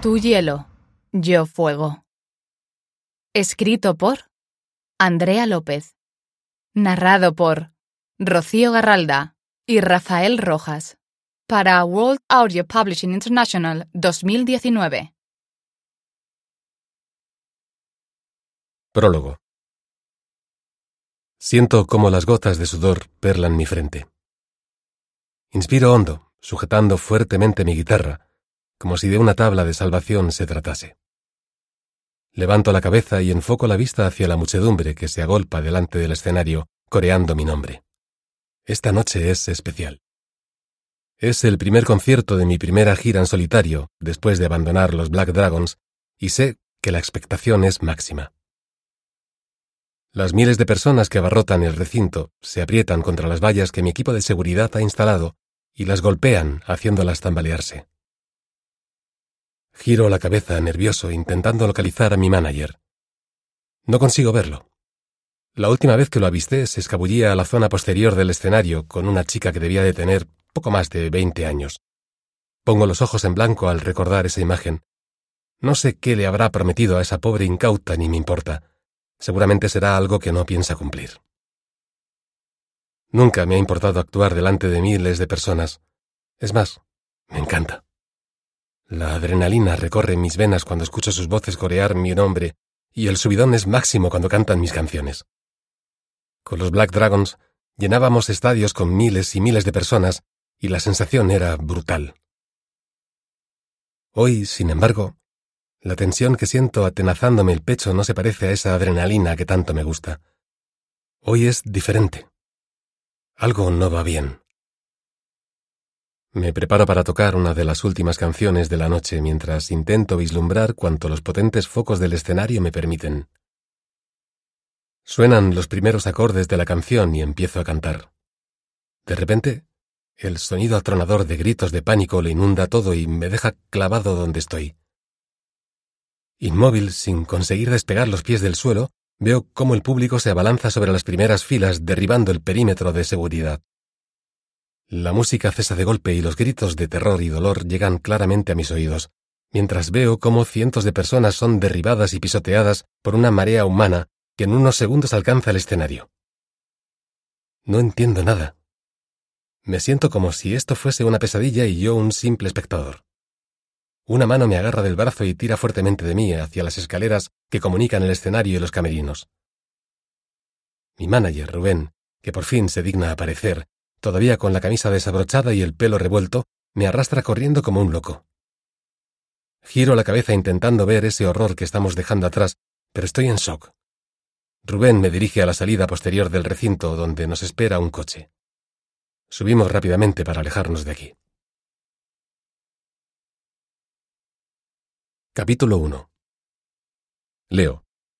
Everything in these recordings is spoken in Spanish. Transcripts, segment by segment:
Tú hielo, yo fuego. Escrito por Andrea López. Narrado por Rocío Garralda y Rafael Rojas. Para World Audio Publishing International 2019. Prólogo. Siento cómo las gotas de sudor perlan mi frente. Inspiro hondo, sujetando fuertemente mi guitarra, como si de una tabla de salvación se tratase. Levanto la cabeza y enfoco la vista hacia la muchedumbre que se agolpa delante del escenario, coreando mi nombre. Esta noche es especial. Es el primer concierto de mi primera gira en solitario, después de abandonar los Black Dragons, y sé que la expectación es máxima. Las miles de personas que abarrotan el recinto se aprietan contra las vallas que mi equipo de seguridad ha instalado y las golpean, haciéndolas tambalearse. Giro la cabeza nervioso intentando localizar a mi manager. No consigo verlo. La última vez que lo avisté se escabullía a la zona posterior del escenario con una chica que debía de tener poco más de 20 años. Pongo los ojos en blanco al recordar esa imagen. No sé qué le habrá prometido a esa pobre incauta ni me importa. Seguramente será algo que no piensa cumplir. Nunca me ha importado actuar delante de miles de personas. Es más, me encanta. La adrenalina recorre mis venas cuando escucho sus voces corear mi nombre y el subidón es máximo cuando cantan mis canciones. Con los Black Dragons llenábamos estadios con miles y miles de personas y la sensación era brutal. Hoy, sin embargo, la tensión que siento atenazándome el pecho no se parece a esa adrenalina que tanto me gusta. Hoy es diferente. Algo no va bien. Me preparo para tocar una de las últimas canciones de la noche mientras intento vislumbrar cuanto los potentes focos del escenario me permiten. Suenan los primeros acordes de la canción y empiezo a cantar. De repente, el sonido atronador de gritos de pánico lo inunda todo y me deja clavado donde estoy. Inmóvil, sin conseguir despegar los pies del suelo, veo cómo el público se abalanza sobre las primeras filas derribando el perímetro de seguridad. La música cesa de golpe y los gritos de terror y dolor llegan claramente a mis oídos, mientras veo cómo cientos de personas son derribadas y pisoteadas por una marea humana que en unos segundos alcanza el escenario. No entiendo nada. Me siento como si esto fuese una pesadilla y yo un simple espectador. Una mano me agarra del brazo y tira fuertemente de mí hacia las escaleras que comunican el escenario y los camerinos. Mi manager, Rubén, que por fin se digna aparecer, todavía con la camisa desabrochada y el pelo revuelto, me arrastra corriendo como un loco. Giro la cabeza intentando ver ese horror que estamos dejando atrás, pero estoy en shock. Rubén me dirige a la salida posterior del recinto donde nos espera un coche. Subimos rápidamente para alejarnos de aquí. Capítulo 1. Leo.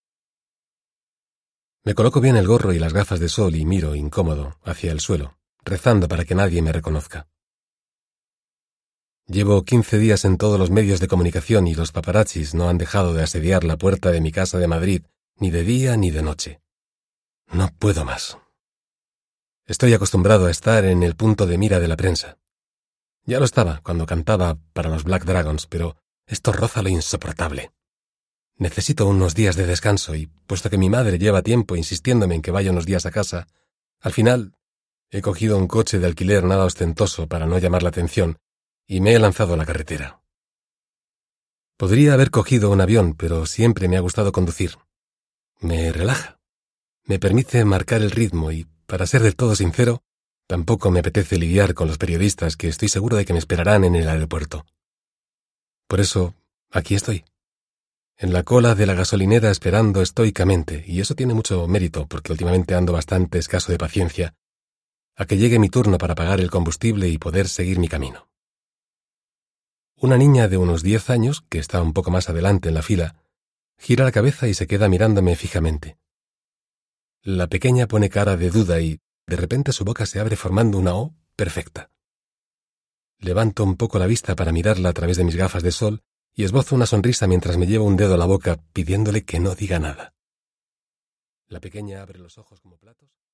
Me coloco bien el gorro y las gafas de sol y miro, incómodo, hacia el suelo, rezando para que nadie me reconozca. Llevo 15 días en todos los medios de comunicación y los paparazzis no han dejado de asediar la puerta de mi casa de Madrid, ni de día ni de noche. No puedo más. Estoy acostumbrado a estar en el punto de mira de la prensa. Ya lo estaba cuando cantaba para los Black Dragons, pero esto roza lo insoportable. Necesito unos días de descanso y, puesto que mi madre lleva tiempo insistiéndome en que vaya unos días a casa, al final he cogido un coche de alquiler nada ostentoso para no llamar la atención y me he lanzado a la carretera. Podría haber cogido un avión, pero siempre me ha gustado conducir. Me relaja. Me permite marcar el ritmo y, para ser del todo sincero, tampoco me apetece lidiar con los periodistas que estoy seguro de que me esperarán en el aeropuerto. Por eso, aquí estoy. En la cola de la gasolinera esperando estoicamente, y eso tiene mucho mérito porque últimamente ando bastante escaso de paciencia, a que llegue mi turno para pagar el combustible y poder seguir mi camino. Una niña de unos 10 años, que está un poco más adelante en la fila, gira la cabeza y se queda mirándome fijamente. La pequeña pone cara de duda y, de repente, su boca se abre formando una O perfecta. Levanto un poco la vista para mirarla a través de mis gafas de sol y esbozo una sonrisa mientras me llevo un dedo a la boca pidiéndole que no diga nada. La pequeña abre los ojos como platos.